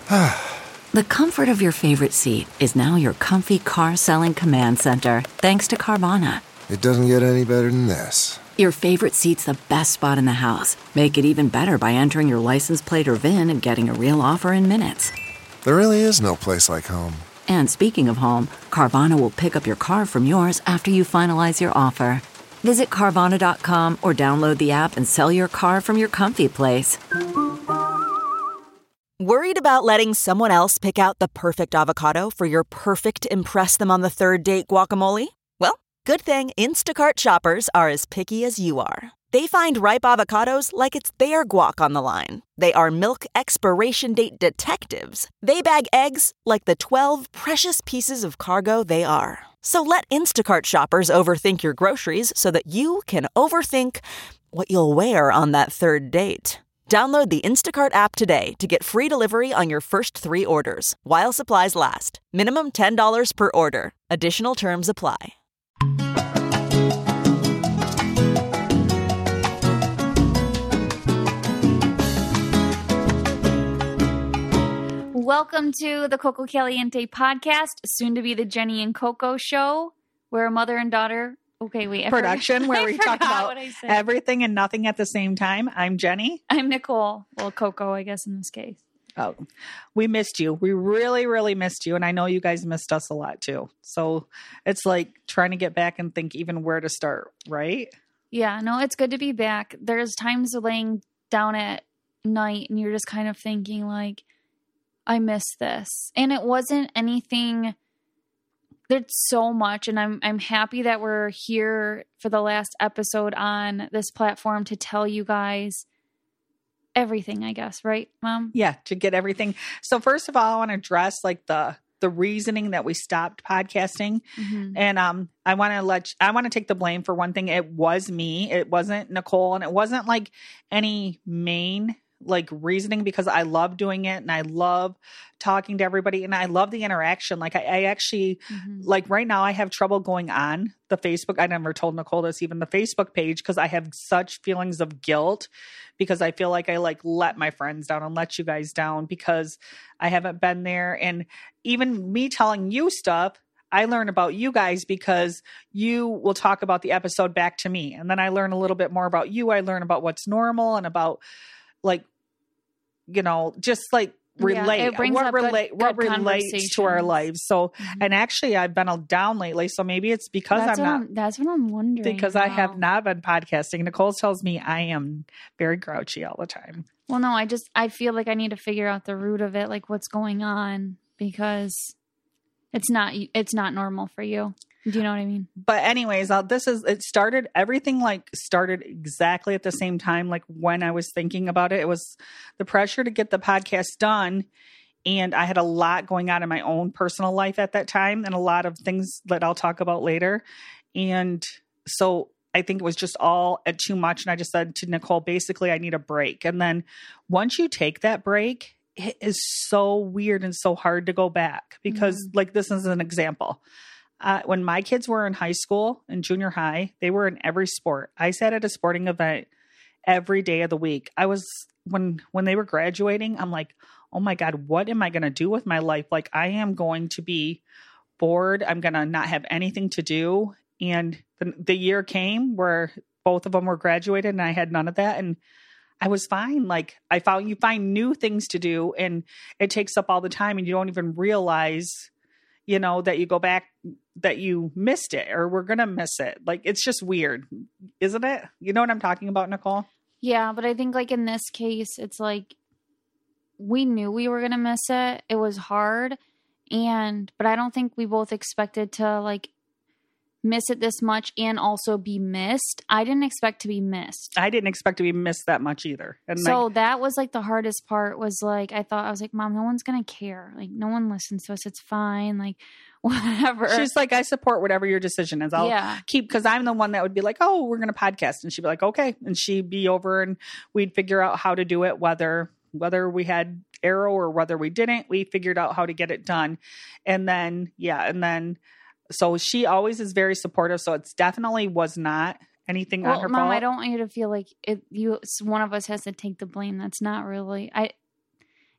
The comfort of your favorite seat is now your comfy car selling command center, thanks to Carvana. It doesn't get any better than this. Your favorite seat's the best spot in the house. Make it even better by entering your license plate or VIN and getting a real offer in minutes. There really is no place like home. And speaking of home, Carvana will pick up your car from yours after you finalize your offer. Visit Carvana.com or download the app and sell your car from your comfy place. Worried about letting someone else pick out the perfect avocado for your perfect impress-them-on-the-third-date guacamole? Well, good thing Instacart shoppers are as picky as you are. They find ripe avocados like it's their guac on the line. They are milk expiration date detectives. They bag eggs like the 12 precious pieces of cargo they are. So let Instacart shoppers overthink your groceries so that you can overthink what you'll wear on that third date. Download the Instacart app today to get free delivery on your first 3 orders, while supplies last. Minimum $10 per order. Additional terms apply. Welcome to the Coco Caliente podcast, soon to be the Jenny and Coco show, where a mother and daughter production where we talk about everything and nothing at the same time. I'm Jenny. I'm Nicole. Well, Coco, I guess, in this case. Oh, we missed you. We really, really missed you. And I know you guys missed us a lot too. So it's like trying to get back and think even where to start, right? Yeah, no, it's good to be back. There's times laying down at night and you're just kind of thinking like, I miss this. And it wasn't anything. There's so much, and I'm happy that we're here for the last episode on this platform to tell you guys everything, I guess, right, Mom? Yeah, to get everything. So first of all, I want to address like the reasoning that we stopped podcasting. Mm-hmm. And I want to take the blame for one thing. It was me. It wasn't Nicole, and it wasn't like any main like reasoning, because I love doing it and I love talking to everybody and I love the interaction. Like I actually like right now I have trouble going on the Facebook. I never told Nicole this, even the Facebook page, because I have such feelings of guilt because I feel like I like let my friends down and let you guys down because I haven't been there. And even me telling you stuff, I learn about you guys because you will talk about the episode back to me. And then I learn a little bit more about you. I learn about what's normal and about like, you know, just like relate what relates to our lives. So, and actually I've been down lately. So maybe it's because that's what I'm wondering. Because I have not been podcasting. Nicole tells me I am very grouchy all the time. Well, no, I feel like I need to figure out the root of it, like what's going on, because it's not normal for you. Do you know what I mean? But anyways, everything started exactly at the same time. Like when I was thinking about it, it was the pressure to get the podcast done. And I had a lot going on in my own personal life at that time and a lot of things that I'll talk about later. And so I think it was just all too much. And I just said to Nicole, basically, I need a break. And then once you take that break, it is so weird and so hard to go back because like this is an example. When my kids were in high school and junior high, they were in every sport. I sat at a sporting event every day of the week. I was, when they were graduating, I'm like, oh my God, what am I going to do with my life? Like I am going to be bored. I'm going to not have anything to do. And the year came where both of them were graduated and I had none of that. And I was fine. Like you find new things to do and it takes up all the time and you don't even realize, you know, that you go back, that you missed it or we're going to miss it. Like, it's just weird, isn't it? You know what I'm talking about, Nicole? Yeah. But I think like in this case, it's like, we knew we were going to miss it. It was hard. But I don't think we both expected to like miss it this much and also be missed. I didn't expect to be missed. I didn't expect to be missed that much either. And so that was like the hardest part was like, I was like, Mom, no one's going to care. Like no one listens to us. It's fine. Like whatever. She's like, I support whatever your decision is. I'll keep, because I'm the one that would be like, oh, we're going to podcast. And she'd be like, okay. And she'd be over and we'd figure out how to do it, whether we had Arrow or whether we didn't, we figured out how to get it done. And then, so she always is very supportive. So it's definitely was not anything on her Mom, fault. I don't want you to feel like one of us has to take the blame. That's not really,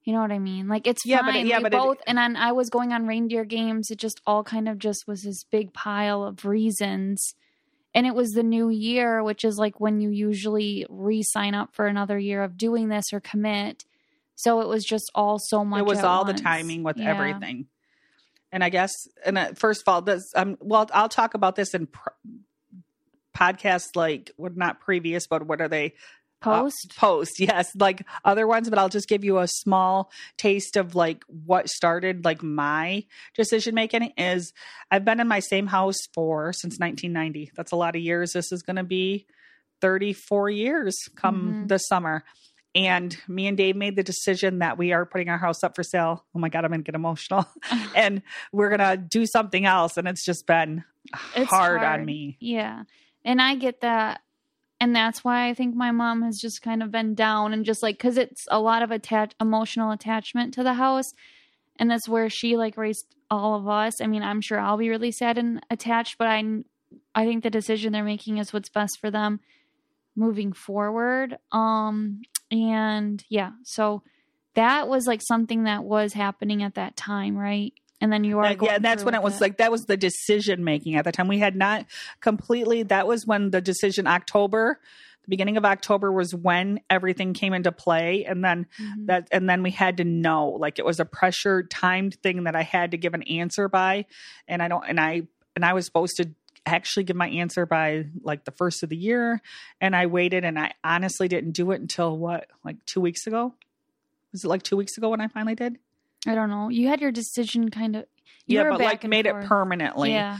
You know what I mean? Like, it's Yeah, fine. but We both, and then I was going on reindeer games. It just all kind of just was this big pile of reasons. And it was the new year, which is like when you usually re-sign up for another year of doing this or commit. So it was just all so much. It was at all once. the timing with Yeah. everything. And I guess, first of all, this, well, I'll talk about this in podcasts, like, well, not previous, but what are they? Post, yes, like other ones, but I'll just give you a small taste of like what started like my decision making is I've been in my same house since 1990. That's a lot of years. This is going to be 34 years come this summer. And me and Dave made the decision that we are putting our house up for sale. Oh my God, I'm going to get emotional. And we're going to do something else. And it's just been hard on me. Yeah. And I get that. And that's why I think my mom has just kind of been down and just like, because it's a lot of emotional attachment to the house. And that's where she like raised all of us. I mean, I'm sure I'll be really sad and attached, but I think the decision they're making is what's best for them moving forward. And yeah, so that was like something that was happening at that time, right? And then you are going and that's when it was like, that was the decision making at the time. We had not completely, that was when the decision, the beginning of October was when everything came into play. And then and then we had to know, like it was a pressure timed thing that I had to give an answer by. And I was supposed to actually give my answer by like the first of the year. And I waited, and I honestly didn't do it until like 2 weeks ago? Was it like 2 weeks ago when I finally did? I don't know. You had your decision kind of. Yeah, but like made it permanently. Yeah.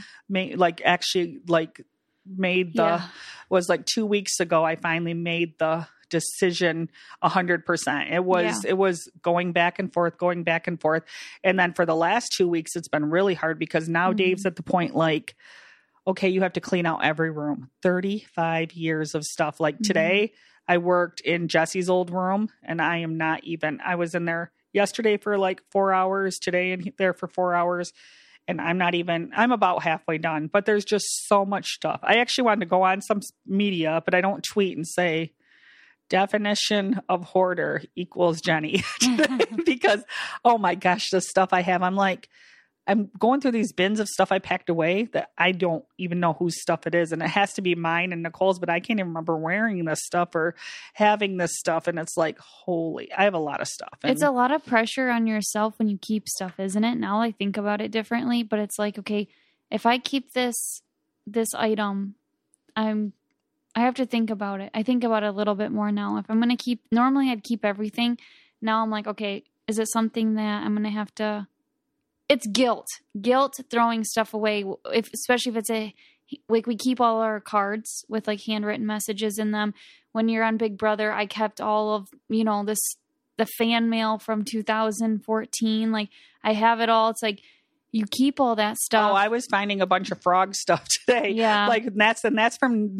Was like 2 weeks ago, I finally made the decision 100%. It was going back and forth. And then for the last 2 weeks, it's been really hard because now Dave's at the point like, okay, you have to clean out every room. 35 years of stuff. Like today, I worked in Jesse's old room, and I was in there yesterday for like 4 hours, today and there for 4 hours. And I'm about halfway done, but there's just so much stuff. I actually wanted to go on some media, but I don't tweet and say definition of hoarder equals Jenny because, oh my gosh, the stuff I have, I'm going through these bins of stuff I packed away that I don't even know whose stuff it is. And it has to be mine and Nicole's, but I can't even remember wearing this stuff or having this stuff. And it's like, I have a lot of stuff. And it's a lot of pressure on yourself when you keep stuff, isn't it? Now I think about it differently, but it's like, okay, if I keep this item, I have to think about it. I think about it a little bit more now. If I'm going to normally I'd keep everything. Now I'm like, okay, is it something that I'm going to have to, it's guilt throwing stuff away. Especially if it's like we keep all our cards with like handwritten messages in them. When you're on Big Brother, I kept all of, the fan mail from 2014. Like I have it all. It's like you keep all that stuff. Oh, I was finding a bunch of frog stuff today. Yeah. Like that's from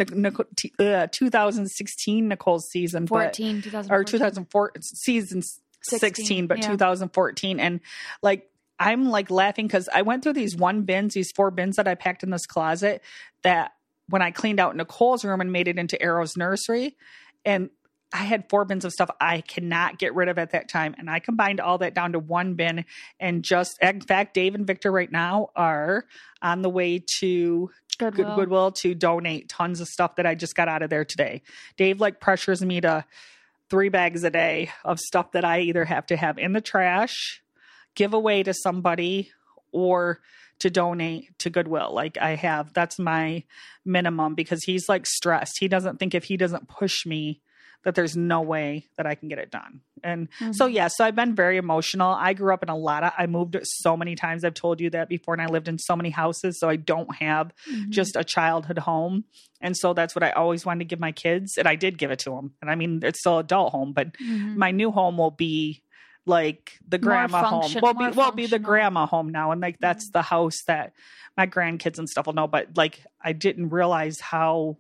2016 Nicole's season. 2014. Or 2004 season 16, but 2014. And like, I'm like laughing because I went through these 4 bins that I packed in this closet that when I cleaned out Nicole's room and made it into Arrow's nursery, and I had 4 bins of stuff I cannot get rid of at that time. And I combined all that down to 1 bin and in fact, Dave and Victor right now are on the way to Goodwill to donate tons of stuff that I just got out of there today. Dave like pressures me to 3 bags a day of stuff that I either have to have in the trash, give away to somebody, or to donate to Goodwill. Like that's my minimum because he's like stressed. He doesn't think if he doesn't push me that there's no way that I can get it done. And so I've been very emotional. I grew up in I moved so many times. I've told you that before. And I lived in so many houses. So I don't have just a childhood home. And so that's what I always wanted to give my kids. And I did give it to them. And I mean, it's still an adult home, but my new home will be like the grandma home. Will be the grandma home now. And like, that's the house that my grandkids and stuff will know. But like, I didn't realize how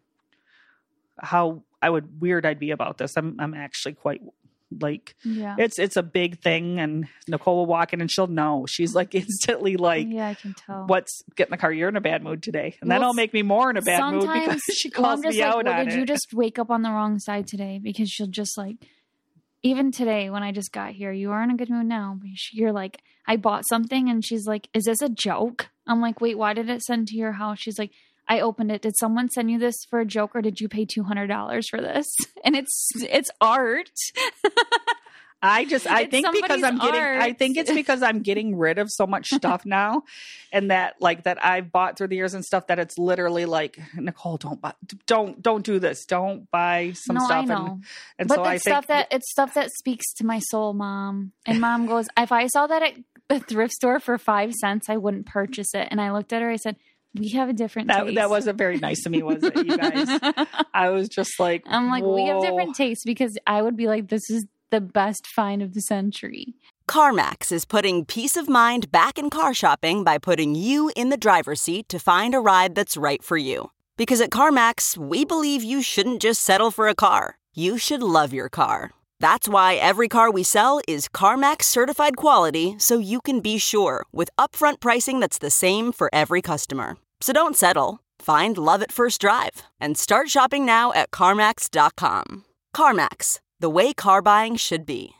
weird I'd be about this. I'm actually quite like, it's a big thing. And Nicole will walk in and she'll know. She's like instantly like, yeah, I can tell. Get in the car. You're in a bad mood today. And that'll make me more in a bad mood because she calls me out on it. Did you just wake up on the wrong side today? Because she'll just like, even today when I just got here, you are in a good mood now. You're like, I bought something, and she's like, is this a joke? I'm like, wait, why did it send to your house? She's like, I opened it. Did someone send you this for a joke, or did you pay $200 for this? And it's art. I think it's because I'm getting rid of so much stuff now, and that I've bought through the years and stuff that it's literally like, Nicole, don't do this. Don't buy some stuff. I know. And but so it's stuff that speaks to my soul, Mom. And Mom goes, if I saw that at the thrift store for 5 cents, I wouldn't purchase it. And I looked at her, I said, we have a different taste. That wasn't very nice of me, was it, you guys? I was just like, I'm like, whoa. We have different tastes, because I would be like, this is the best find of the century. CarMax is putting peace of mind back in car shopping by putting you in the driver's seat to find a ride that's right for you. Because at CarMax, we believe you shouldn't just settle for a car. You should love your car. That's why every car we sell is CarMax certified quality, so you can be sure with upfront pricing that's the same for every customer. So don't settle. Find love at first drive and start shopping now at CarMax.com. CarMax, the way car buying should be.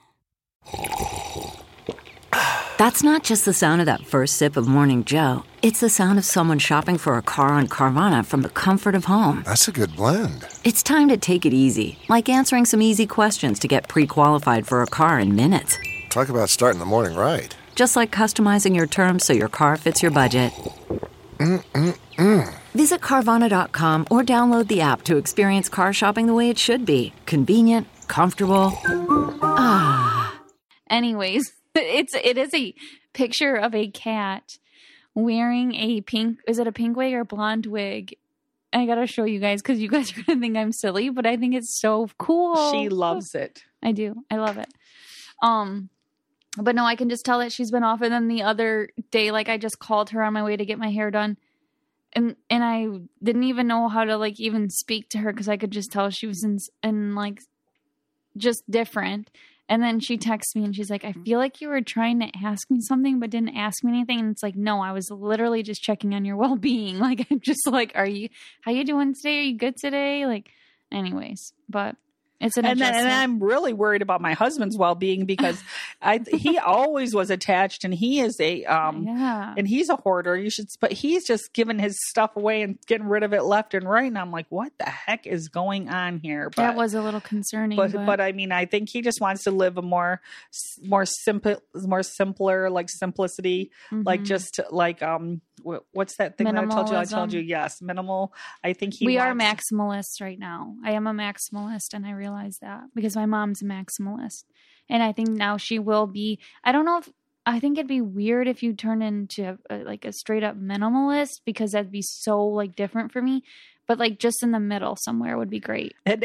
That's not just the sound of that first sip of Morning Joe. It's the sound of someone shopping for a car on Carvana from the comfort of home. That's a good blend. It's time to take it easy, like answering some easy questions to get pre-qualified for a car in minutes. Talk about starting the morning right. Just like customizing your terms so your car fits your budget. Visit Carvana.com or download the app to experience car shopping the way it should be. Convenient, comfortable. Anyways, it is a picture of a cat wearing a pink, is it a pink wig or blonde wig? I gotta show you guys, because you guys are gonna think I'm silly, but I think it's so cool. She loves it. I do. I love it. But no, I can just tell that she's been off. And then the other day, like, I just called her on my way to get my hair done. And I didn't even know how to, like, even speak to her, because I could just tell she was in like, just different. And then she texts me and she's like, I feel like you were trying to ask me something, but didn't ask me anything. And it's like, no, I was literally just checking on your well-being. Like, I'm just like, how you doing today? Are you good today? Like, anyways, but it's an adjustment. And I'm really worried about my husband's well-being, because he always was attached, and he is and he's a hoarder. But he's just giving his stuff away and getting rid of it left and right. And I'm like, what the heck is going on here? But that was a little concerning. But I mean, I think he just wants to live a more simpler, like simplicity, like just like what's that thing that I told you? Yes, minimal. I think we are maximalists right now. I am a maximalist, and I realize that, because my mom's a maximalist, and I think now she will be. I think it'd be weird if you turn into like a straight up minimalist, because that'd be so like different for me. But like just in the middle somewhere would be great. And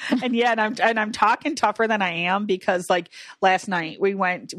I'm talking tougher than I am, because like last night we went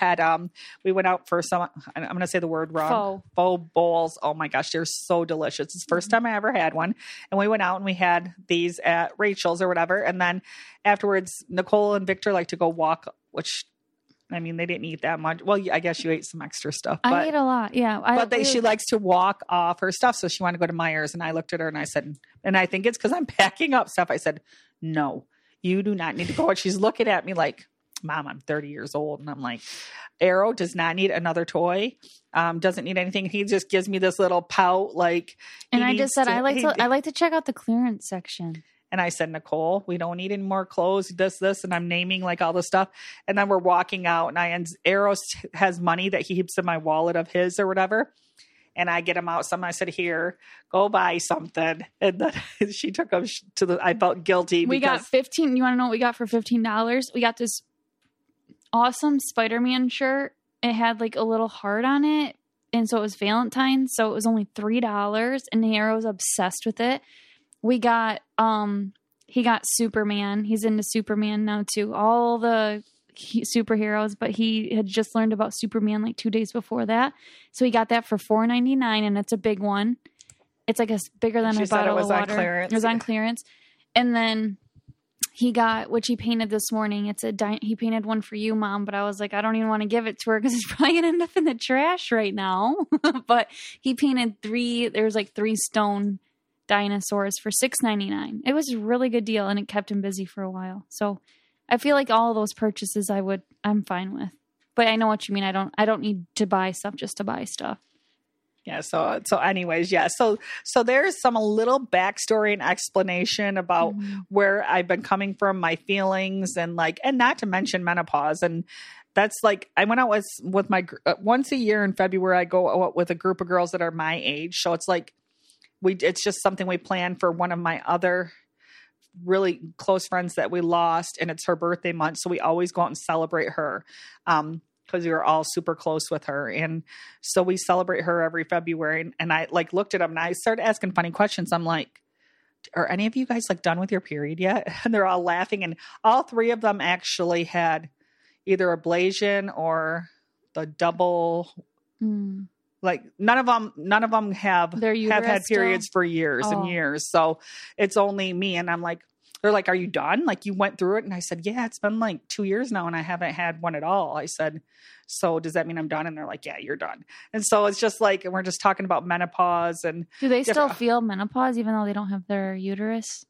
out for some, I'm going to say the word wrong. Faux bowls. Oh my gosh, they're so delicious. It's the first time I ever had one. And we went out and we had these at Rachel's or whatever. And then afterwards, Nicole and Victor like to go walk, which, I mean, they didn't eat that much. Well, I guess you ate some extra stuff. But I ate a lot, yeah. She likes to walk off her stuff, so she wanted to go to Meijer's. And I looked at her and I said, and I think it's because I'm packing up stuff. I said, no, you do not need to go. And she's looking at me like, Mom, I'm 30 years old. And I'm like, Arrow does not need another toy. Doesn't need anything. He just gives me this little pout. Like, and I just said, I like to check out the clearance section. And I said, Nicole, we don't need any more clothes, this, and I'm naming like all this stuff. And then we're walking out, and Eros has money that he keeps in my wallet of his or whatever. And I get him out some. I said, here, go buy something. And then she took him I felt guilty. We got 15. You want to know what we got for $15? We got this awesome Spider-Man shirt. It had like a little heart on it. And so it was Valentine's. So it was only $3. And Ero's obsessed with it. We got, he got Superman. He's into Superman now too. All the superheroes, but he had just learned about Superman like 2 days before that. So he got that for $4.99, and it's a big one. It's like bigger than a bottle of water. It was on clearance. And then he got, which he painted this morning. He painted one for you, Mom, but I was like, I don't even want to give it to her, because it's probably going to end up in the trash right now. But he painted there's like 3 stone dinosaurs for $6.99. It was a really good deal, and it kept him busy for a while. So I feel like all of those purchases I'm fine with. But I know what you mean. I don't need to buy stuff just to buy stuff. Yeah. So anyways, yeah. So there's a little backstory and explanation about where I've been coming from, my feelings, and not to mention menopause. And that's I went out with my, once a year in February, I go out with a group of girls that are my age. So it's it's just something we plan for one of my other really close friends that we lost, and it's her birthday month. So we always go out and celebrate her. Because we were all super close with her. And so we celebrate her every February. And I looked at them and I started asking funny questions. I'm like, are any of you guys done with your period yet? And they're all laughing. And all three of them actually had either ablation or the double, none of them have had periods for years and years. So it's only me. And I'm like, they're like, are you done? You went through it? And I said, yeah, it's been 2 years now and I haven't had one at all. I said, so does that mean I'm done? And they're like, yeah, you're done. And so it's just and we're just talking about menopause. And do they still feel menopause even though they don't have their uterus?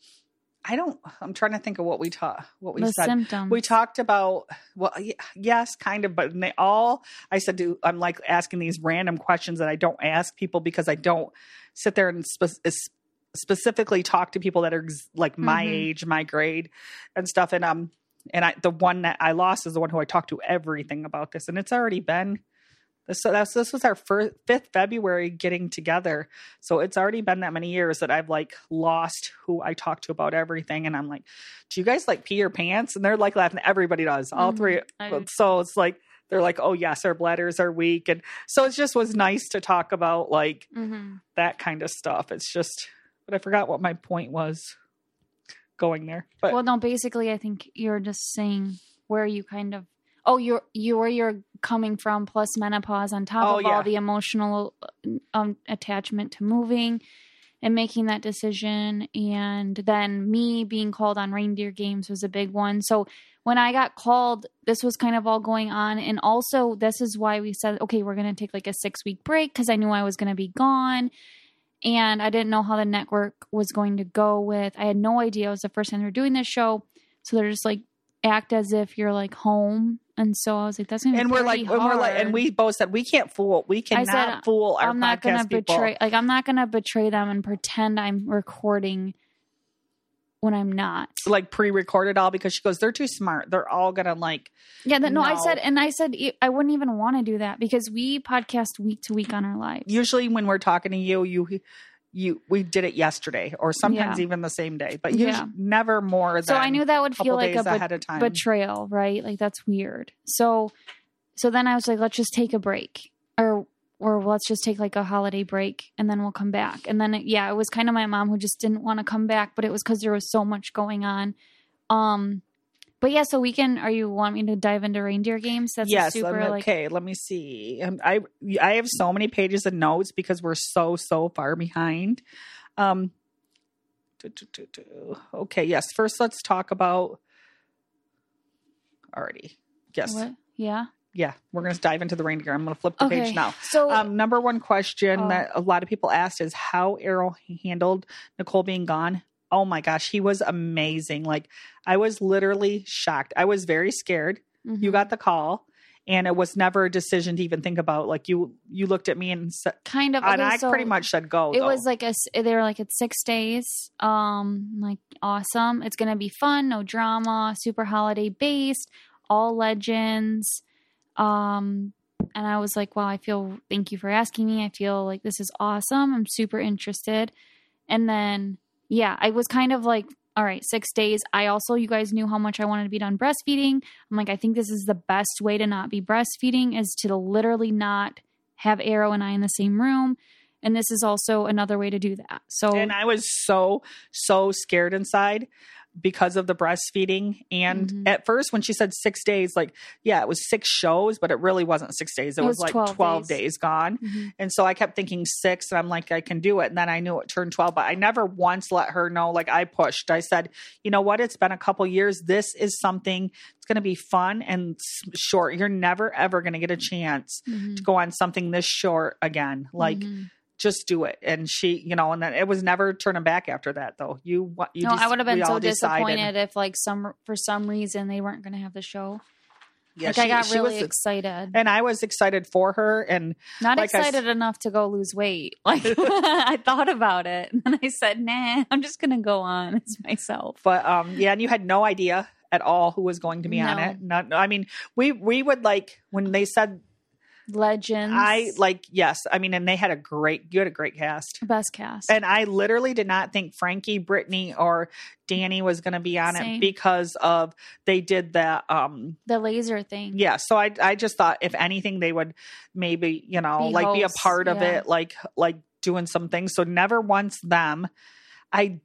I'm trying to think of what we said. Symptoms. We talked about, well, yes, kind of, but I said, I'm asking these random questions that I don't ask people because I don't sit there and specifically talk to people that are my age, my grade and stuff. And the one that I lost is the one who I talked to everything about this. And it's already been, so this was our 5th February getting together. So it's already been that many years that I've lost who I talked to about everything. And I'm like, do you guys pee your pants? And they're laughing. Everybody does, all three. So it's they're like, oh yes, our bladders are weak. And so it just was nice to talk about that kind of stuff. It's just, but I forgot what my point was going there. But well, no, basically I think you're just saying where you kind of, where you're coming from, plus menopause on top of all the emotional attachment to moving and making that decision. And then me being called on reindeer games was a big one. So when I got called, this was kind of all going on. And also this is why we said, okay, we're going to take a 6-week break because I knew I was going to be gone. And I didn't know how the network was going to go with. I had no idea. It was the first time they were doing this show. So they're just act as if you're home. And so I was like, that's going to be pretty hard. And we both said, we cannot fool our podcast people. I'm not going to betray them and pretend I'm recording when I'm not. Pre-recorded all, because she goes, they're too smart. They're all going to Yeah, no, I said I wouldn't even want to do that because we podcast week to week on our lives. Usually when we're talking to we did it yesterday or sometimes even the same day, but usually never more than. So I knew that would feel like a betrayal, right? That's weird. So then I was like, let's just take a break or let's just take a holiday break and then we'll come back. And then it was kind of my mom who just didn't want to come back, but it was because there was so much going on. But yeah, so you want me to dive into reindeer games? That's okay. Let me see. I have so many pages of notes because we're so far behind. Okay. Yes. First, let's talk about. Already. Yes. What? Yeah. Yeah, we're going to dive into the reindeer. I'm going to flip the page now. So, number one question that a lot of people asked is how Errol handled Nicole being gone. Oh my gosh, he was amazing. I was literally shocked. I was very scared. Mm-hmm. You got the call, and it was never a decision to even think about. You looked at me and said, kind of, and I pretty much said go. It was they were it's 6 days. Awesome. It's going to be fun. No drama. Super holiday based. All legends. And I was like, wow, thank you for asking me. I feel like this is awesome. I'm super interested. And then, I was kind of all right, 6 days. You guys knew how much I wanted to be done breastfeeding. I'm like, I think this is the best way to not be breastfeeding is to literally not have Arrow and I in the same room. And this is also another way to do that. So, and I was so scared inside because of the breastfeeding. And at first when she said 6 days, it was 6 shows, but it really wasn't 6 days. It was 12 days gone. Mm-hmm. And so I kept thinking 6 and I'm like, I can do it. And then I knew it turned 12, but I never once let her know, I pushed. I said, you know what? It's been a couple years. This is something it's going to be fun and short. You're never, ever going to get a chance to go on something this short again. just do it. And she, you know, and then it was never turning back after that though. I would have been so disappointed decided. if like for some reason they weren't going to have the show. Yeah, I got really excited. And I was excited for her and not excited enough to go lose weight. Like I thought about it and then I said, nah, I'm just going to go on as myself. But and you had no idea at all who was going to be on it. I mean, we would like when they said legends. Yes. I mean, and you had a great cast. Best cast. And I literally did not think Frankie, Brittany, or Danny was going to be on it because of they did that the laser thing. Yeah. So I just thought if anything they would maybe, you know, be a part of it, like doing some things. So never once them. I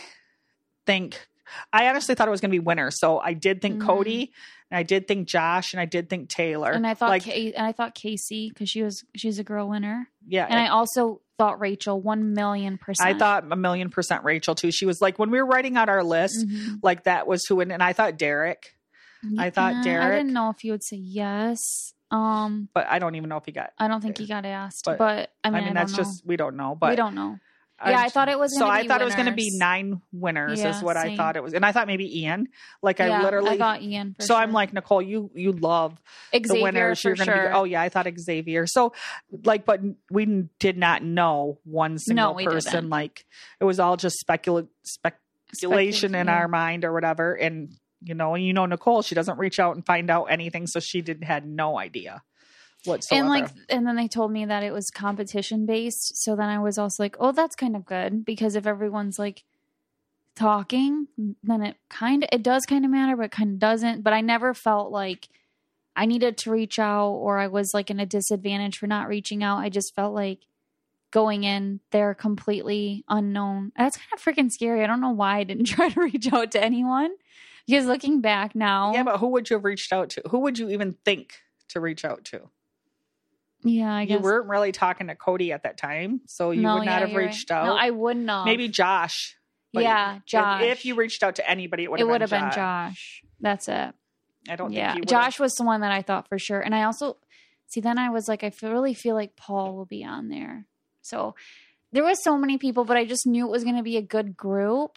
honestly thought it was going to be winner. So I did think Cody, and I did think Josh, and I did think Taylor. And I thought I thought Casey because she's a girl winner. Yeah. And I also thought Rachel 1,000,000%. I thought 1,000,000% Rachel too. She was like when we were writing out our list, like that was who. And I thought Derek. I didn't know if you would say yes. But I don't even know if he got. I don't think he got asked. But I mean that's just we don't know. But we don't know. Yeah, I thought it was going to be I thought it was going to be 9 winners is what I thought it was. And I thought maybe Ian. I thought Ian for So sure. I'm like, Nicole, you love Xavier the winners. You're going to be, I thought Xavier. So but we did not know one single person. Didn't. Like it was all just speculation in our mind or whatever. And Nicole, she doesn't reach out and find out anything. So she had no idea whatsoever. And then they told me that it was competition based. So then I was also like, oh, that's kind of good because if everyone's like talking, then it does kind of matter, but it kind of doesn't. But I never felt like I needed to reach out or I was like in a disadvantage for not reaching out. I just felt like going in, they're completely unknown. That's kind of freaking scary. I don't know why I didn't try to reach out to anyone because looking back now. Yeah, but who would you have reached out to? Who would you even think to reach out to? Yeah, I guess. You weren't really talking to Cody at that time, so you would not have reached out. No, I would not. Maybe Josh. Yeah, Josh. If you reached out to anybody, it would have been Josh. That's it. I don't think you would. Josh was the one that I thought for sure. And I also, then I was like, really feel like Paul will be on there. So there was so many people, but I just knew it was going to be a good group.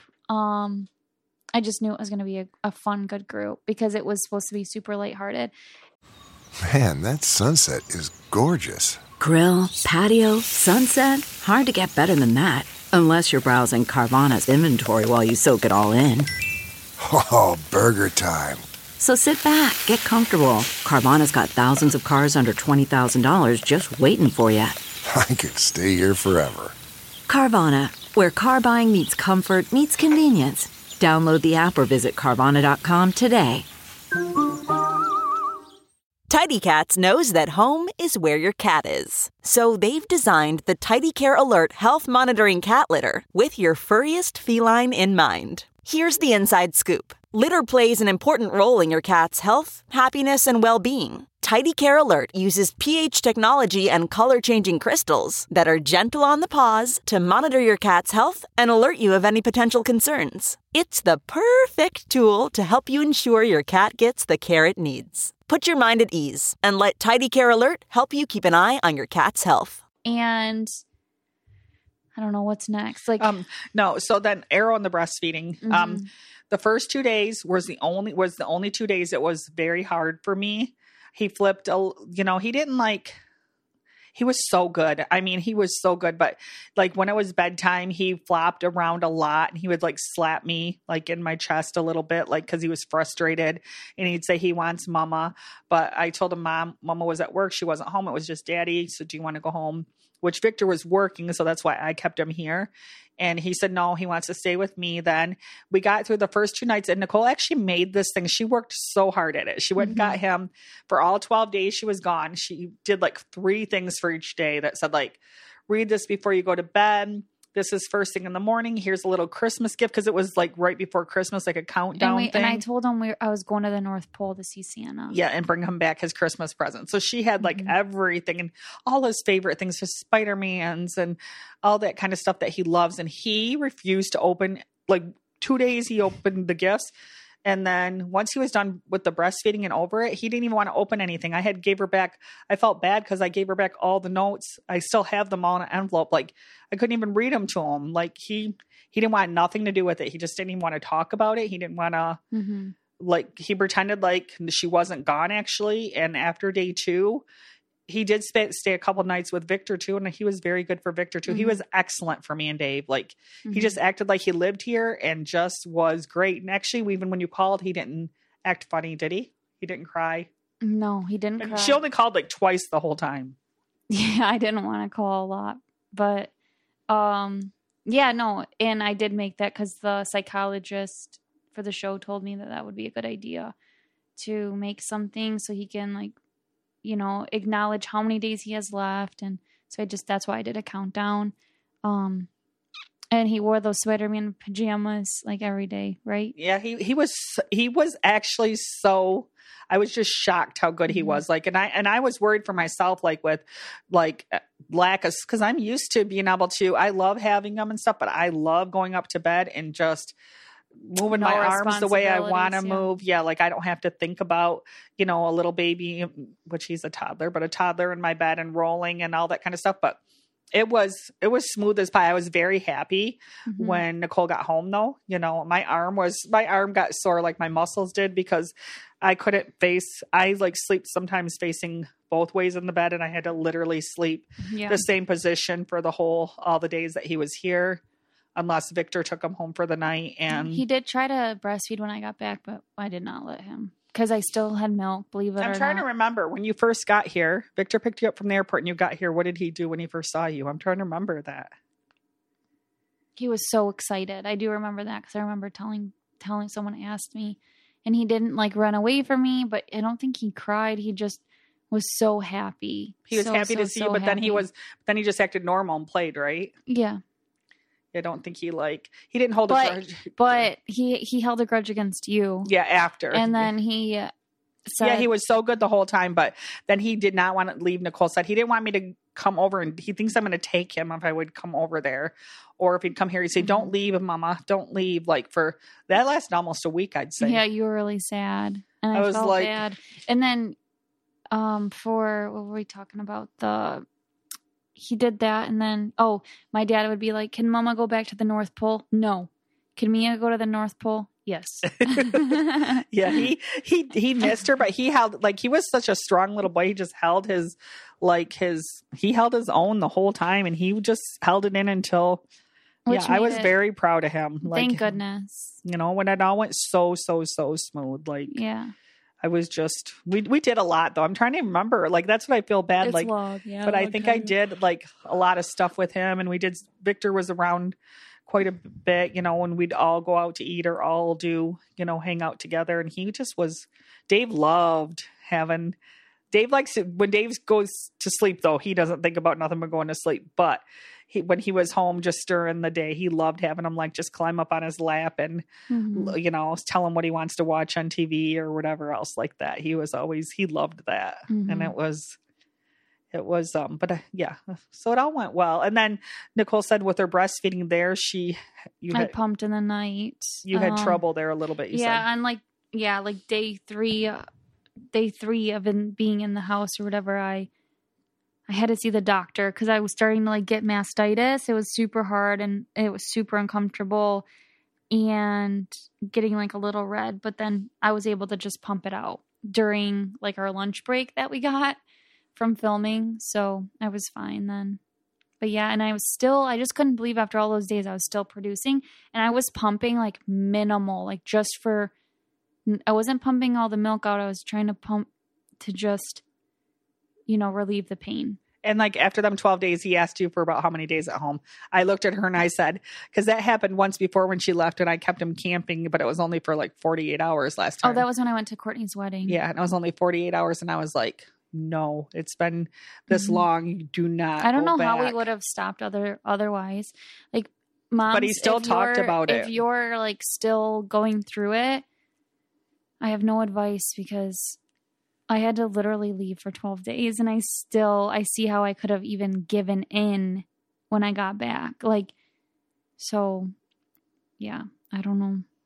I just knew it was going to be a fun, good group because it was supposed to be super lighthearted. Man, that sunset is gorgeous. Grill, patio, sunset. Hard to get better than that. Unless you're browsing Carvana's inventory while you soak it all in. Oh, burger time. So sit back, get comfortable. Carvana's got thousands of cars under $20,000 just waiting for you. I could stay here forever. Carvana, where car buying meets comfort meets convenience. Download the app or visit Carvana.com today. Tidy Cats knows that home is where your cat is. So they've designed the Tidy Care Alert health monitoring cat litter with your furriest feline in mind. Here's the inside scoop. Litter plays an important role in your cat's health, happiness, and well-being. Tidy Care Alert uses pH technology and color-changing crystals that are gentle on the paws to monitor your cat's health and alert you of any potential concerns. It's the perfect tool to help you ensure your cat gets the care it needs. Put your mind at ease and let Tidy Care Alert help you keep an eye on your cat's health. And I don't know what's next. No. So then Arrow and the breastfeeding. The first 2 days was the only 2 days it was very hard for me. He flipped, he didn't he was so good. I mean, he was so good, but when it was bedtime, he flopped around a lot and he would slap me in my chest a little bit, cause he was frustrated and he'd say he wants mama. But I told him mama was at work. She wasn't home. It was just daddy. So do you want to go home? Which Victor was working. So that's why I kept him here. And he said, no, he wants to stay with me. Then we got through the first 2 nights and Nicole actually made this thing. She worked so hard at it. She went and got him for all 12 days. She was gone. She did 3 things for each day that said read this before you go to bed. This is first thing in the morning. Here's a little Christmas gift. Cause it was right before Christmas, a countdown thing. And I told him I was going to the North Pole to see Santa. Yeah. And bring him back his Christmas present. So she had everything and all his favorite things, his Spider-Mans and all that kind of stuff that he loves. And he refused to open 2 days. He opened the gifts And then once he was done with the breastfeeding and over it, he didn't even want to open anything. Gave her back. I felt bad because I gave her back all the notes. I still have them all in an envelope. Like I couldn't even read them to him. Like he didn't want nothing to do with it. He just didn't even want to talk about it. He didn't want to like, he pretended like she wasn't gone actually. And after day 2, he did stay a couple nights with Victor too. And he was very good for Victor too. He was excellent for me and Dave. Like he just acted like he lived here and just was great. And actually, even when you called, he didn't act funny, did he? He didn't cry. No, he didn't cry. She only called like twice the whole time. Yeah, I didn't want to call a lot, but yeah, no. And I did make that because the psychologist for the show told me that would be a good idea to make something so he can like, you know, acknowledge how many days he has left. And so that's why I did a countdown. And he wore those Spider-Man pajamas like every day, right? Yeah, he was actually so, I was just shocked how good he was. Like, and I was worried for myself, like with like lack of, cause I'm used to being able to, I love having them and stuff, but I love going up to bed and just moving my arms the way I want to move. Yeah. Like I don't have to think about, you know, a little baby, which he's a toddler, but a toddler in my bed and rolling and all that kind of stuff. But it was smooth as pie. I was very happy when Nicole got home though. You know, my arm got sore like my muscles did because I couldn't I like sleep sometimes facing both ways in the bed and I had to literally sleep the same position for all the days that he was here. Unless Victor took him home for the night. And he did try to breastfeed when I got back, but I did not let him because I still had milk, believe it or not. I'm trying to remember when you first got here, Victor picked you up from the airport and you got here. What did he do when he first saw you? I'm trying to remember that. He was so excited. I do remember that because I remember telling someone asked me and he didn't like run away from me, but I don't think he cried. He just was so happy. He was happy to see you, but then he just acted normal and played, right? Yeah. I don't think he didn't hold a grudge. But he held a grudge against you. Yeah, after. And then he said... Yeah, he was so good the whole time, but then he did not want to leave. Nicole said he didn't want me to come over, and he thinks I'm going to take him if I would come over there. Or if he'd come here, he'd say, don't leave, Mama. Don't leave. Like, for... That lasted almost a week, I'd say. Yeah, you were really sad. And I was felt like... bad. And then for... What were we talking about? He did that, and then, my dad would be like, can Mama go back to the North Pole? No. Can Mia go to the North Pole? Yes. Yeah, he missed her, but he held, like, he was such a strong little boy. He just held he held his own the whole time, and he just held it in until, I was very proud of him. Like, thank goodness. You know, when it all went so smooth, like, yeah. I was just, we did a lot though. I'm trying to remember, like, that's what I feel bad. It's like, long, yeah, but I think I did like a lot of stuff with him, and Victor was around quite a bit, you know, when we'd all go out to eat or all do, you know, hang out together. And he just Dave likes it when Dave goes to sleep though. He doesn't think about nothing but going to sleep, but when he was home just during the day, he loved having him like just climb up on his lap and, you know, tell him what he wants to watch on TV or whatever else like that. He loved that. And it was, yeah. So it all went well. And then Nicole said with her breastfeeding there, I pumped in the night. You had trouble there a little bit. You said. And like day three of being in the house or whatever, I had to see the doctor because I was starting to like get mastitis. It was super hard and it was super uncomfortable and getting like a little red. But then I was able to just pump it out during like our lunch break that we got from filming. So I was fine then. But yeah, and I just couldn't believe after all those days I was still producing, and I was pumping like minimal, like I wasn't pumping all the milk out. I was trying to pump to just, you know, relieve the pain. And like after them 12 days, he asked you for about how many days at home. I looked at her and I said, because that happened once before when she left and I kept him camping, but it was only for like 48 hours last time. Oh, that was when I went to Courtney's wedding. Yeah. And it was only 48 hours. And I was like, no, it's been this long. You do not. I don't know how we would have stopped otherwise. Like, Mom, but he still talked about it. If you're like still going through it, I have no advice because I had to literally leave for 12 days and I see how I could have even given in when I got back. Like, so yeah, I don't know.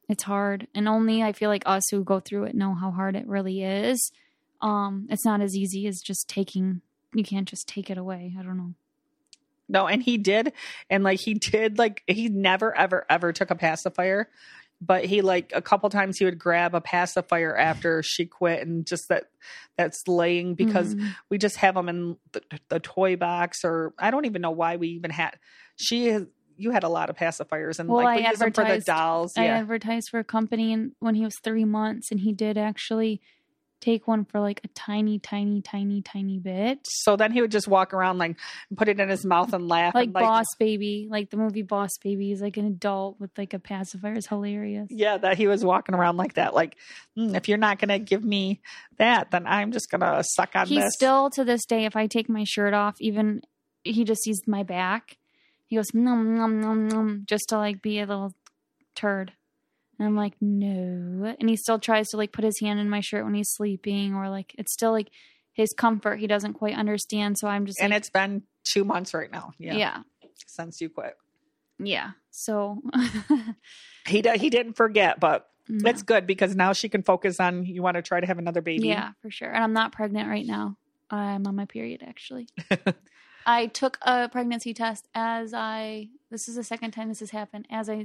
It's hard. And only I feel like us who go through it know how hard it really is. It's not as easy as just you can't just take it away. I don't know. No, and he did. And he never, ever, ever took a pacifier. But he a couple times he would grab a pacifier after she quit, and just that's laying, because we just have them in the toy box, or I don't even know why we even had. You had a lot of pacifiers, and we use them for the dolls. I advertised for a company when he was 3 months, and he did actually take one for a tiny, tiny, tiny, tiny bit. So then he would just walk around and put it in his mouth and laugh. Boss Baby, the movie Boss Baby is an adult with a pacifier. Is hilarious. Yeah, that he was walking around like that. If you're not going to give me that, then I'm just going to suck on this. He still, to this day, if I take my shirt off, even he just sees my back. He goes, nom, nom, nom, nom, just to be a little turd. And I'm like, no. And he still tries to put his hand in my shirt when he's sleeping, or it's still his comfort. He doesn't quite understand. So I'm just and it's been 2 months right now. Yeah. Since you quit. Yeah. So he didn't forget, but it's good, because now she can focus on, you want to try to have another baby. Yeah, for sure. And I'm not pregnant right now. I'm on my period, actually. I took a pregnancy test this is the second time this has happened,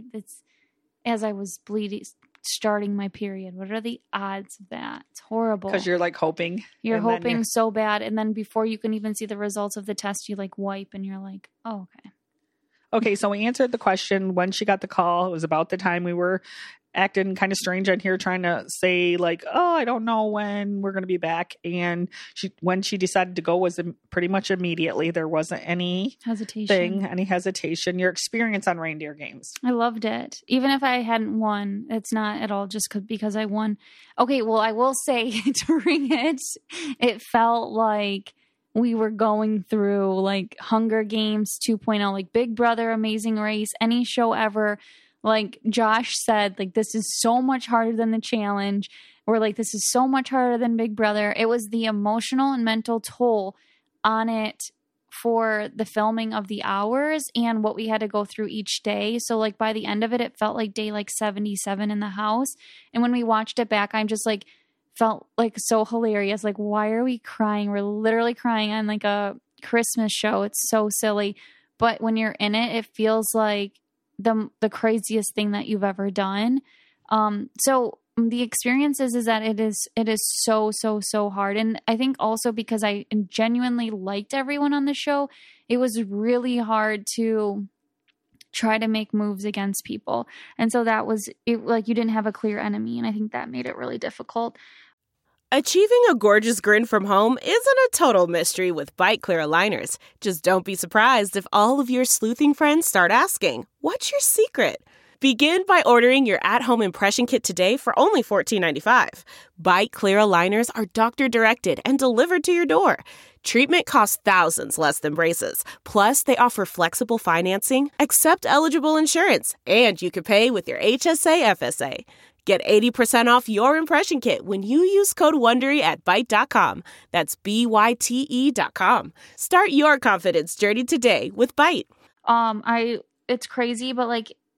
as I was bleeding, starting my period. What are the odds of that? It's horrible. Because you're hoping. You're hoping so bad. And then before you can even see the results of the test, you wipe, and you're like, oh, okay. Okay, so we answered the question when she got the call. It was about the time we were acting kind of strange on here, trying to say oh, I don't know when we're going to be back. And when she decided to go was pretty much immediately. There wasn't any hesitation. Your experience on reindeer games. I loved it. Even if I hadn't won, it's not at all just because I won. Okay, well, I will say during it felt like we were going through Hunger Games 2.0, Big Brother, Amazing Race, any show ever. Josh said, this is so much harder than the challenge, or this is so much harder than Big Brother. It was the emotional and mental toll on it for the filming of the hours and what we had to go through each day. So by the end of it felt like day 77 in the house. And when we watched it back, I'm just felt so hilarious. Why are we crying? We're literally crying on a Christmas show. It's so silly. But when you're in it, it feels like the craziest thing that you've ever done. So the experience is that it is so, so, so hard. And I think also because I genuinely liked everyone on the show, it was really hard to try to make moves against people. And so that was it, you didn't have a clear enemy. And I think that made it really difficult. Achieving a gorgeous grin from home isn't a total mystery with Byte Clear aligners. Just don't be surprised if all of your sleuthing friends start asking, what's your secret? Begin by ordering your at-home impression kit today for only $14.95. Byte Clear aligners are doctor-directed and delivered to your door. Treatment costs thousands less than braces. Plus, they offer flexible financing, accept eligible insurance, and you can pay with your HSA FSA. Get 80% off your impression kit when you use code WONDERY at Byte.com. That's BYTE.com. Start your confidence journey today with Byte. It's crazy, but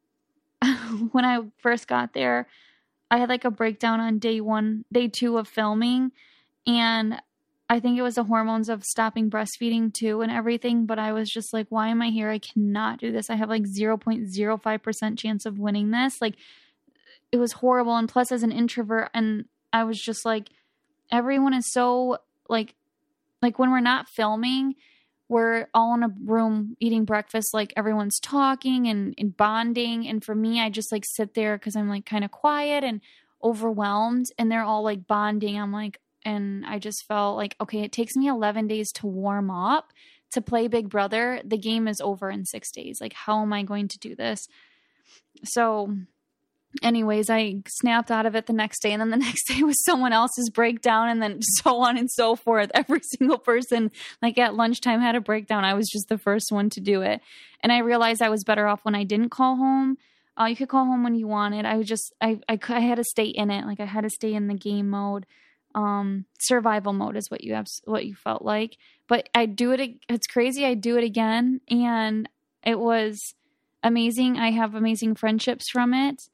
when I first got there, I had a breakdown on day 2 of filming, and I think it was the hormones of stopping breastfeeding too and everything, but I was just why am I here? I cannot do this. I have 0.05% chance of winning this. It was horrible. And plus, as an introvert, and I was just everyone is so when we're not filming, we're all in a room eating breakfast, everyone's talking and bonding. And for me, I just sit there because I'm kind of quiet and overwhelmed, and they're all bonding. And I just felt okay, it takes me 11 days to warm up to play Big Brother. The game is over in 6 days. How am I going to do this? So anyways, I snapped out of it the next day, and then the next day was someone else's breakdown, and then so on and so forth. Every single person, at lunchtime, had a breakdown. I was just the first one to do it. And I realized I was better off when I didn't call home. You could call home when you wanted. I had to stay in it. I had to stay in the game mode. Survival mode is what you felt like. But I do it. It's crazy. I do it again. And it was amazing. I have amazing friendships from it.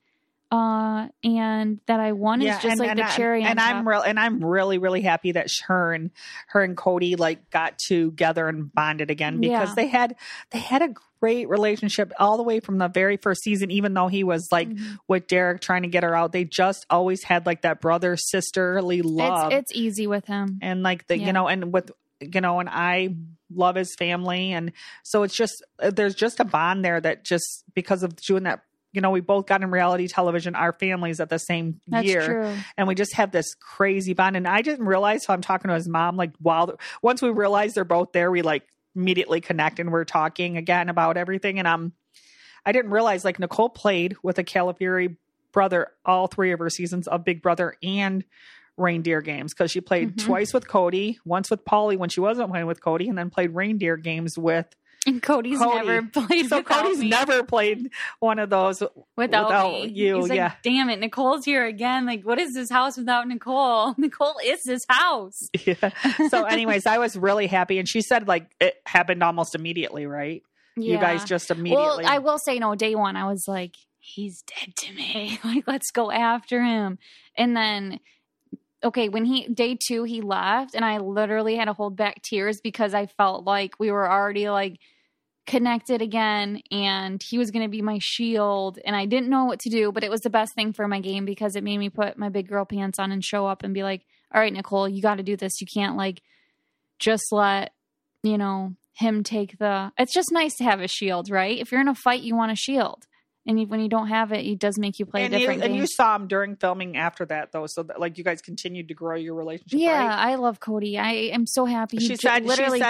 and that I won is just like the cherry on top. I'm really, really happy that her and Cody like got together and bonded again, because they had a great relationship all the way from the very first season, even though he was like with Derek trying to get her out. They just always had like that brother sisterly love. It's easy with him. And like and I love his family. And so it's just, there's just a bond there that just because of doing that, we both got in reality television, our families at the same year. True. And we just have this crazy bond. And I didn't realize, so I'm talking to his mom, like once we realized they're both there, we like immediately connect and we're talking again about everything. And I didn't realize like Nicole played with a Calafieri brother all 3 of her seasons of Big Brother and Reindeer Games, because she played twice with Cody, once with Paulie when she wasn't playing with Cody, and then played Reindeer Games with And Cody's never played so Cody's me. Never played one of those without me. You. He's like, damn it, Nicole's here again. Like, what is this house without Nicole? Nicole is this house. Yeah. So anyways, I was really happy. And she said like it happened almost immediately, right? Yeah. You guys just immediately. Well, I will say, day one, I was like, he's dead to me. Like, let's go after him. And then, okay, when day 2, he left, and I literally had to hold back tears because I felt like we were already like connected again, and he was going to be my shield, and I didn't know what to do, but it was the best thing for my game because it made me put my big girl pants on and show up and be like, all right, Nicole, you got to do this. You can't like just let, him take it's just nice to have a shield, right? If you're in a fight, you want a shield. And when you don't have it, it does make you play a different game. And you saw him during filming after that, though, so that, like, you guys continued to grow your relationship. Yeah, right? I love Cody. I am so happy. She said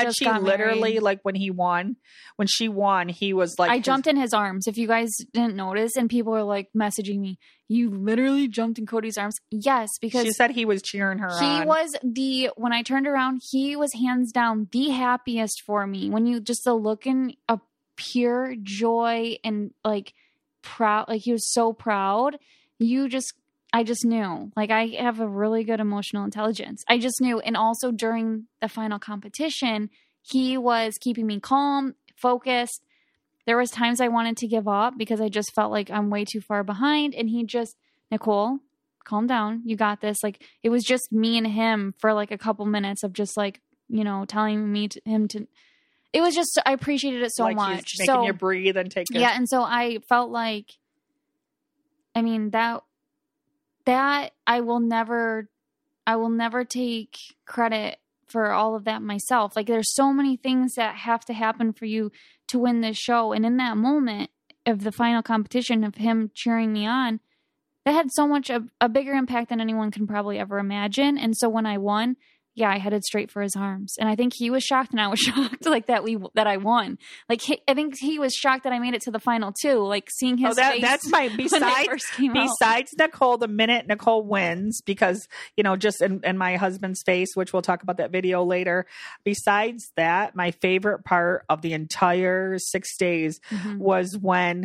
like when she won, he was like, I jumped in his arms. If you guys didn't notice, and people are like messaging me, you literally jumped in Cody's arms. Yes, because she said he was cheering her on. He was when I turned around, he was hands down the happiest for me. When you just the look in of pure joy and like proud, like he was so proud. I just knew, like, I have a really good emotional intelligence. I just knew. And also during the final competition, he was keeping me calm, focused. There was times I wanted to give up because I just felt like I'm way too far behind. And he just, Nicole, calm down. You got this. Like, it was just me and him for like a couple minutes of just like, telling him to, it was just, I appreciated it so like much. He's making you breathe and take it. Yeah. And so I felt like, I mean, that I will never take credit for all of that myself. Like, there's so many things that have to happen for you to win this show. And in that moment of the final competition of him cheering me on, that had so much a bigger impact than anyone can probably ever imagine. And so when I won, yeah, I headed straight for his arms, and I think he was shocked, and I was shocked, like that I won. Like I think he was shocked that I made it to the final too. Like seeing his face. That's my besides Nicole. The minute Nicole wins, because just in my husband's face, which we'll talk about that video later. Besides that, my favorite part of the entire 6 days was when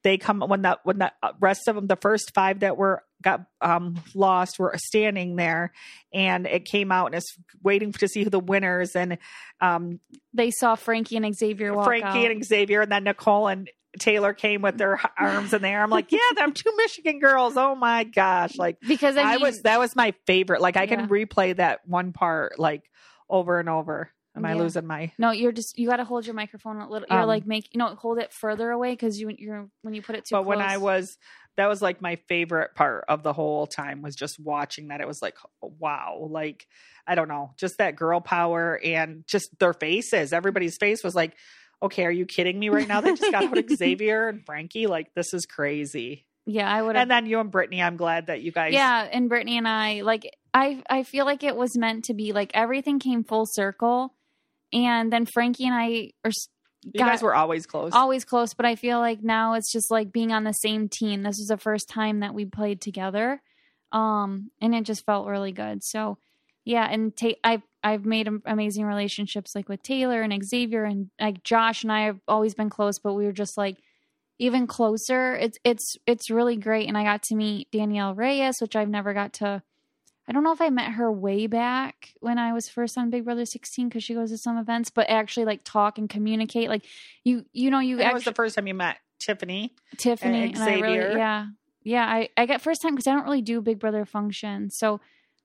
the rest of them, the first 5 that got lost, were standing there, and it came out and it's waiting to see who the winners, and they saw Frankie and Xavier walk out. And Xavier, and then Nicole and Taylor came with their arms in the air. I'm like, yeah, them 2 Michigan girls. Oh my gosh. Like, because that was my favorite. Like, I can replay that one part like over and over. Am I losing my? No, you got to hold your microphone a little. You're like hold it further away because you're when you put it too close. But that was like my favorite part of the whole time, was just watching that. It was like, wow, like, I don't know, just that girl power and just their faces. Everybody's face was like, okay, are you kidding me right now? They just got out Xavier and Frankie. Like, this is crazy. Yeah, I would. And then you and Brittany, I'm glad that you guys. Yeah, and Brittany and I, like, I feel like it was meant to be. Like, everything came full circle. And then Frankie and I you guys were always close. Always close, but I feel like now it's just like being on the same team. This was the first time that we played together. And it just felt really good. So, yeah, and I've made amazing relationships like with Taylor and Xavier, and like Josh and I have always been close, but we were just like even closer. It's really great. And I got to meet Danielle Reyes, which I've never got to. I don't know if I met her way back when I was first on Big Brother 16 because she goes to some events, but actually like talk and communicate. Like that was the first time you met Tiffany and Xavier. And yeah, I got first time because I don't really do Big Brother functions. So,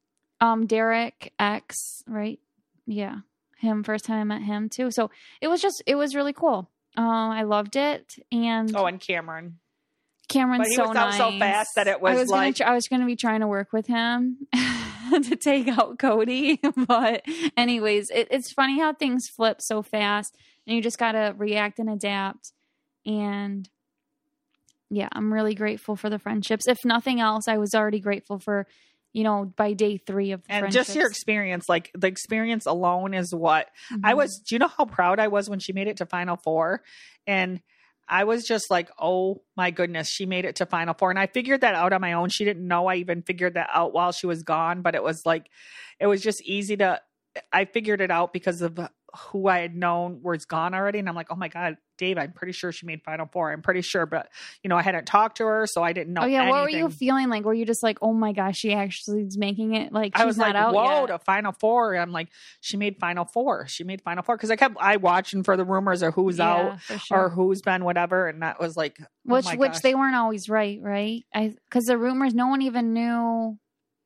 Derek X, right? Yeah, him. First time I met him too. So it was really cool. I loved it. And and Cameron's but he so was nice. Out so fast that it was I was going to be trying to work with him to take out Cody. But anyways, it's funny how things flip so fast, and you just got to react and adapt. And yeah, I'm really grateful for the friendships. If nothing else, I was already grateful for, by day 3 of the friendships. Just your experience, like the experience alone is what I was. Do you know how proud I was when she made it to Final Four? And I was just like, oh my goodness, she made it to Final Four. And I figured that out on my own. She didn't know I even figured that out while she was gone, but it was just easy I figured it out because of who I had known was gone already. And I'm like, oh my God, Dave, I'm pretty sure she made Final Four. I'm pretty sure, but I hadn't talked to her, so I didn't know. Oh yeah. Anything. What were you feeling like? Were you just like, oh my gosh, she actually is making it? Like, I was not like, out whoa, yet. to Final Four. I'm like, she made Final Four. She made Final Four. Cause I watching for the rumors of who's out or who's been whatever. And that was like, which they weren't always right. Cause the rumors, no one even knew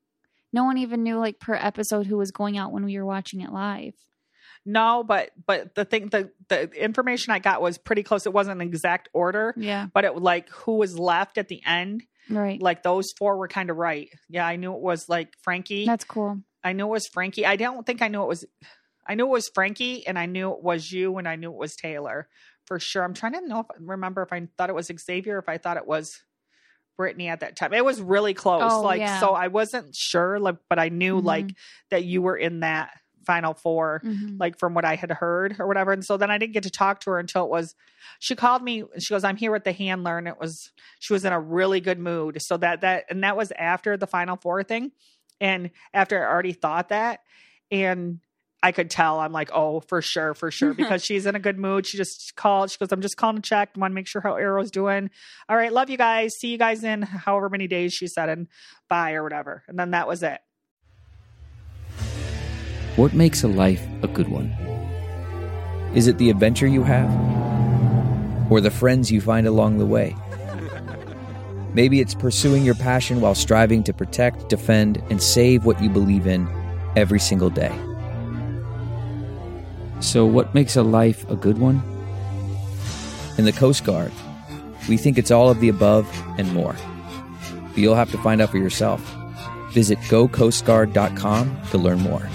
like per episode who was going out when we were watching it live. No, but the information I got was pretty close. It wasn't an exact order. Yeah. But it like who was left at the end. Right. Like those 4 were kind of right. Yeah. I knew it was like Frankie. That's cool. I knew it was Frankie. I don't think I knew it was Frankie, and I knew it was you, and I knew it was Taylor for sure. I'm trying to remember if I thought it was Xavier, if I thought it was Brittany at that time. It was really close. So I wasn't sure, but I knew that you were in that Final Four, like from what I had heard or whatever. And so then I didn't get to talk to her until she called me and she goes, I'm here with the handler. And she was in a really good mood. So that was after the Final Four thing. And after I already thought that, and I could tell, I'm like, oh, for sure. Because she's in a good mood. She just called. She goes, I'm just calling to check. Want to make sure how Arrow's doing. All right. Love you guys. See you guys in however many days she said, and bye or whatever. And then that was it. What makes a life a good one? Is it the adventure you have? Or the friends you find along the way? Maybe it's pursuing your passion while striving to protect, defend, and save what you believe in every single day. So what makes a life a good one? In the Coast Guard, we think it's all of the above and more. But you'll have to find out for yourself. Visit gocoastguard.com to learn more.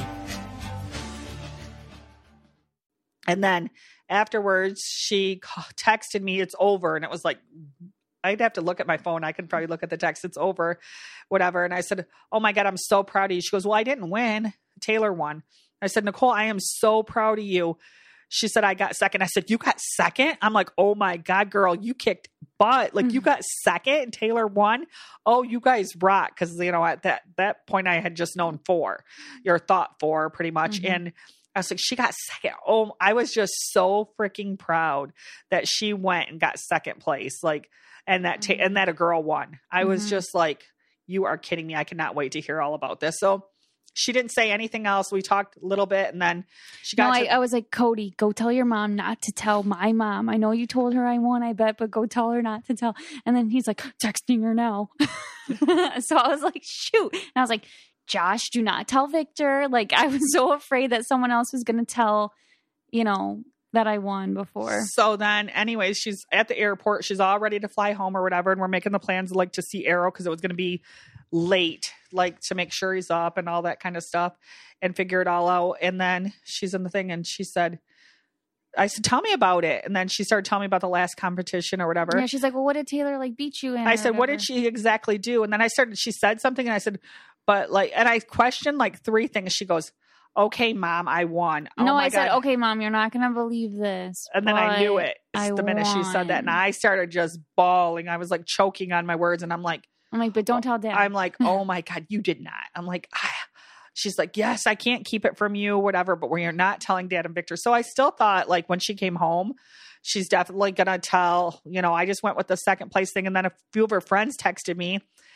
And then afterwards, she texted me, it's over. And it was like, I'd have to look at my phone. I could probably look at the text. It's over, whatever. And I said, oh my God, I'm so proud of you. She goes, well, I didn't win. Taylor won. I said, Nicole, I am so proud of you. She said, I got second. I said, you got second? I'm like, oh my God, girl, you kicked butt. Like you got second and Taylor won. Oh, you guys rock. Cause at that point I had just known 4, or thought 4 pretty much. And I was like, she got second. Oh, I was just so freaking proud that she went and got second place. Like, and that a girl won. I was just like, you are kidding me. I cannot wait to hear all about this. So she didn't say anything else. We talked a little bit, and then she got I was like, Cody, go tell your mom not to tell my mom. I know you told her I won, I bet, but go tell her not to tell. And then he's like, texting her now. So I was like, shoot. And I was like, Josh, do not tell Victor. Like, I was so afraid that someone else was going to tell, that I won before. So then anyways, she's at the airport. She's all ready to fly home or whatever. And we're making the plans to see Arrow because it was going to be late, to make sure he's up and all that kind of stuff and figure it all out. And then she's in the thing and she said, I said, tell me about it. And then she started telling me about the last competition or whatever. Yeah, she's like, well, what did Taylor beat you in? I said, what did she exactly do? And then she said something and I said, but and I questioned 3 things. She goes, okay, Mom, I won. No, I said, okay, Mom, you're not going to believe this. And then I knew it the minute she said that. And I started just bawling. I was choking on my words. And I'm like, but don't tell Dad. I'm like, oh my God, you did not. I'm like, she's like, yes, I can't keep it from you, whatever, but we're not telling Dad and Victor. So I still thought when she came home, she's definitely going to tell, I just went with the second place thing. And then a few of her friends texted me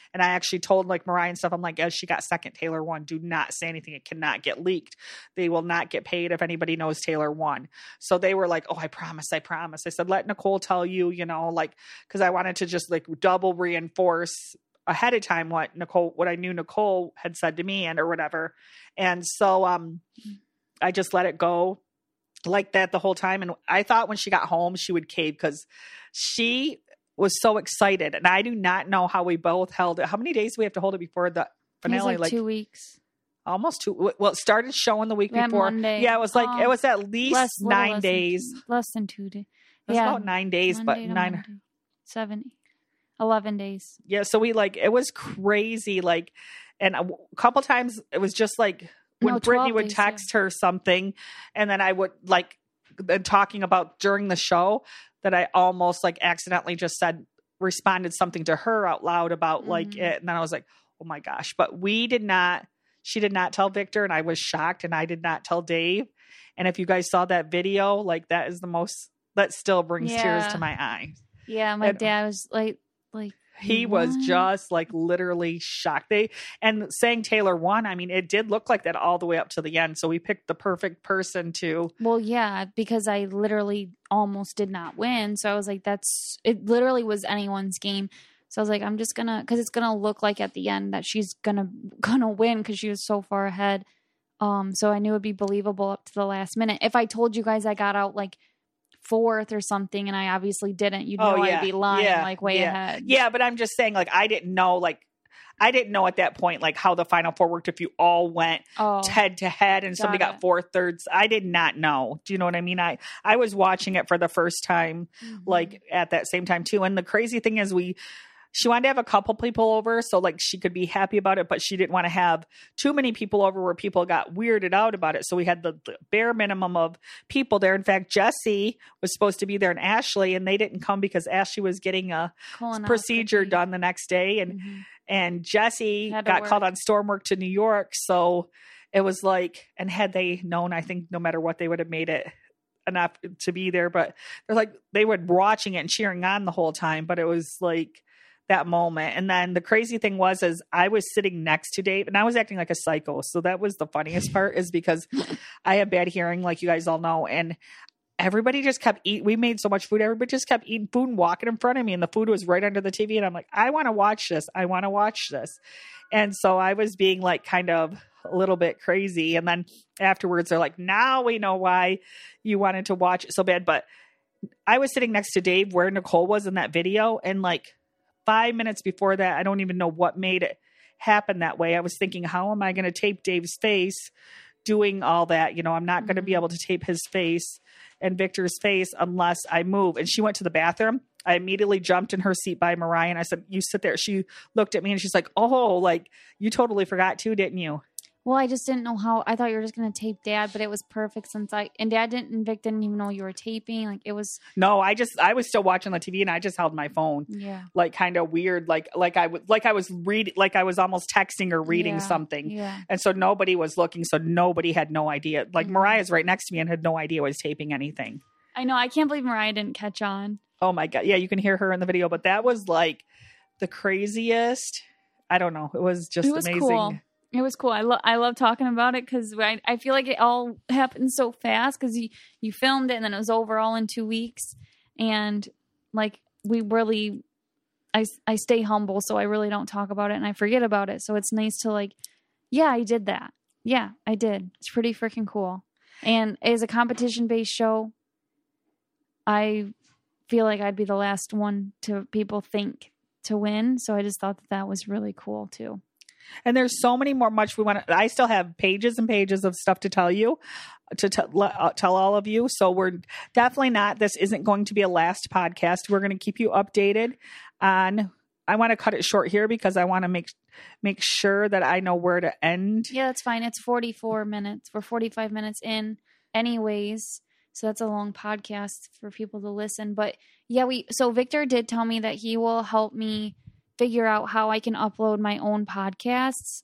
And I actually told like Mariah and stuff, I'm like, as she got second, Taylor won. Do not say anything. It cannot get leaked. They will not get paid if anybody knows Taylor won. So they were like, oh, I promise. I said, let Nicole tell you, like, because I wanted to just like double reinforce ahead of time what I knew Nicole had said to me and or whatever. And so I just let it go like that the whole time. And I thought when she got home, she would cave because she was so excited. And I do not know how we both held it. How many days do we have to hold it before the finale? It was like 2 weeks. Almost 2. Well, it started showing the week before. Monday. Yeah, it was like, it was at least 9 days. Less than 2 days. It was about 9 days, Monday but 9. Monday. 11 days. Yeah. So we it was crazy. Like, and a couple times it was just like when Brittany would text her something and then I would talking about during the show that I almost like accidentally just responded something to her out loud about like it. And then I was like, oh my gosh, but she did not tell Victor and I was shocked and I did not tell Dave. And if you guys saw that video, like that still brings tears to my eyes. Yeah. My dad was like, he was just like literally shocked. And saying Taylor won, I mean, it did look like that all the way up to the end. So we picked the perfect person to. Well, yeah, because I literally almost did not win. So I was like, it literally was anyone's game. So I was like, I'm just gonna, because it's gonna look like at the end that she's gonna win because she was so far ahead. So I knew it'd be believable up to the last minute. If I told you guys I got out like 4th or something and I obviously didn't, you'd know I'd be lying way ahead. Yeah, but I'm just saying like I didn't know at that point like how the Final Four worked if you all went head to head and somebody got 4/3. I did not know. Do you know what I mean? I was watching it for the first time like at that same time too. And the crazy thing is she wanted to have a couple people over so like she could be happy about it, but she didn't want to have too many people over where people got weirded out about it. So we had the bare minimum of people there. In fact, Jesse was supposed to be there and Ashley, and they didn't come because Ashley was getting a procedure done the next day. And Jesse got called on storm work to New York. So it was like, and had they known, I think no matter what, they would have made it enough to be there. But they're like, they were watching it and cheering on the whole time. But it was like, that moment. And then the crazy thing is I was sitting next to Dave and I was acting like a psycho. So that was the funniest part is because I have bad hearing, like you guys all know. And everybody just kept eating. We made so much food. Everybody just kept eating food and walking in front of me. And the food was right under the TV. And I'm like, I want to watch this. I want to watch this. And so I was being like kind of a little bit crazy. And then afterwards they're like, now we know why you wanted to watch it so bad. But I was sitting next to Dave where Nicole was in that video. And like, 5 minutes before that, I don't even know what made it happen that way. I was thinking, how am I going to tape Dave's face doing all that? I'm not going to be able to tape his face and Victor's face unless I move. And she went to the bathroom. I immediately jumped in her seat by Mariah and I said, you sit there. She looked at me and she's like, oh, like you totally forgot too, didn't you? Well, I just didn't know how. I thought you were just going to tape Dad, but it was perfect and Dad and Vic didn't even know you were taping. Like it was. No, I was still watching the TV and I just held my phone. Yeah. Like kind of weird. Like I was reading, like I was almost texting or reading something. Yeah. And so nobody was looking. So nobody had no idea. Like Mariah's right next to me and had no idea I was taping anything. I know. I can't believe Mariah didn't catch on. Oh my God. Yeah. You can hear her in the video, but that was like the craziest. I don't know. It was just amazing. Cool. It was cool. I love talking about it because I feel like it all happened so fast because you filmed it and then it was over all in 2 weeks. And like we really, I stay humble, so I really don't talk about it and I forget about it. So it's nice to like, yeah, I did that. Yeah, I did. It's pretty freaking cool. And as a competition-based show, I feel like I'd be the last one to people think to win. So I just thought that was really cool too. And there's so many more much we want to, I still have pages and pages of stuff to tell you, to tell all of you. So we're definitely this isn't going to be a last podcast. We're going to keep you updated on, I want to cut it short here because I want to make sure that I know where to end. Yeah, that's fine. It's 44 minutes. We're 45 minutes in anyways. So that's a long podcast for people to listen. But yeah, so Victor did tell me that he will help me figure out how I can upload my own podcasts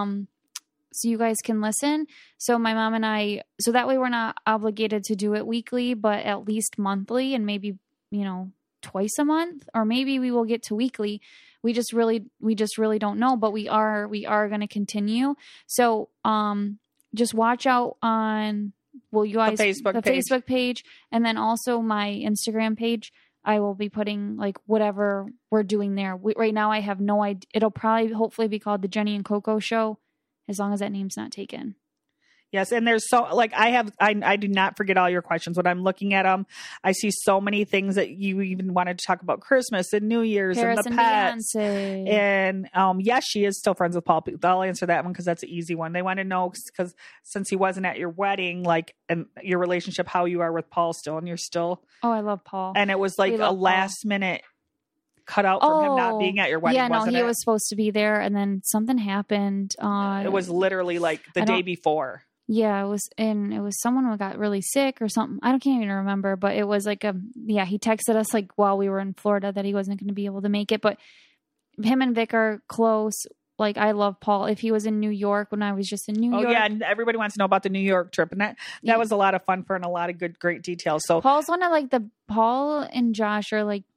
so you guys can listen. So my mom and I, so that way we're not obligated to do it weekly, but at least monthly and maybe, twice a month, or maybe we will get to weekly. we just really don't know, but we are going to continue. So, just watch out on, well, you guys, the Facebook page, and then also my Instagram page. I will be putting like whatever we're doing there. Right now I have no idea. It'll probably hopefully be called the Jenny and Coco Show, as long as that name's not taken. Yes. And there's so like I do not forget all your questions when I'm looking at them. I see so many things that you even wanted to talk about Christmas and New Year's Paris and the pets. Beyonce. And yes, she is still friends with Paul. I'll answer that one because that's an easy one. They want to know because since he wasn't at your wedding, like, and your relationship, how you are with Paul still, and you're still. Oh, I love Paul. And it was like a last minute cut out from him not being at your wedding. Yeah, no, wasn't he it? was supposed to be there, and then something happened. It was literally like the day before. Yeah, it was someone who got really sick or something. Can't even remember, but it was like he texted us like while we were in Florida that he wasn't going to be able to make it, but him and Vic are close. Like, I love Paul. If he was in New York when I was just in New York. Oh yeah, and everybody wants to know about the New York trip, and that was a lot of fun for and a lot of great details. So Paul's one of like Paul and Josh are like,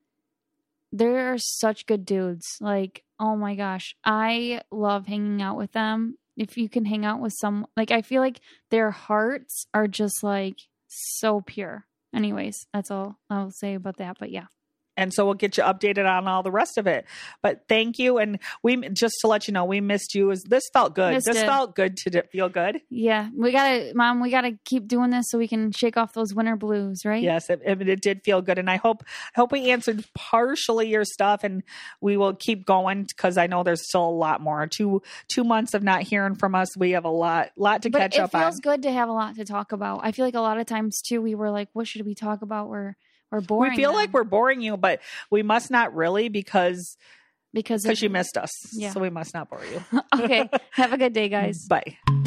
they're such good dudes. Like, oh my gosh, I love hanging out with them. If you can hang out with some, like, I feel like their hearts are just like so pure. Anyways, that's all I'll say about that. But yeah. And so we'll get you updated on all the rest of it. But thank you. And we, just to let you know, we missed you. This felt good. Felt good to feel good. Yeah. We got to keep doing this so we can shake off those winter blues, right? Yes, it did feel good. And I hope we answered partially your stuff, and we will keep going because I know there's still a lot more. 2 months of not hearing from us. We have a lot to catch up on. It feels good to have a lot to talk about. I feel like a lot of times too, we were like, what should we talk about? We're boring. We feel like we're boring you, but we must not really because you missed us. Yeah. So we must not bore you. Okay. Have a good day, guys. Bye.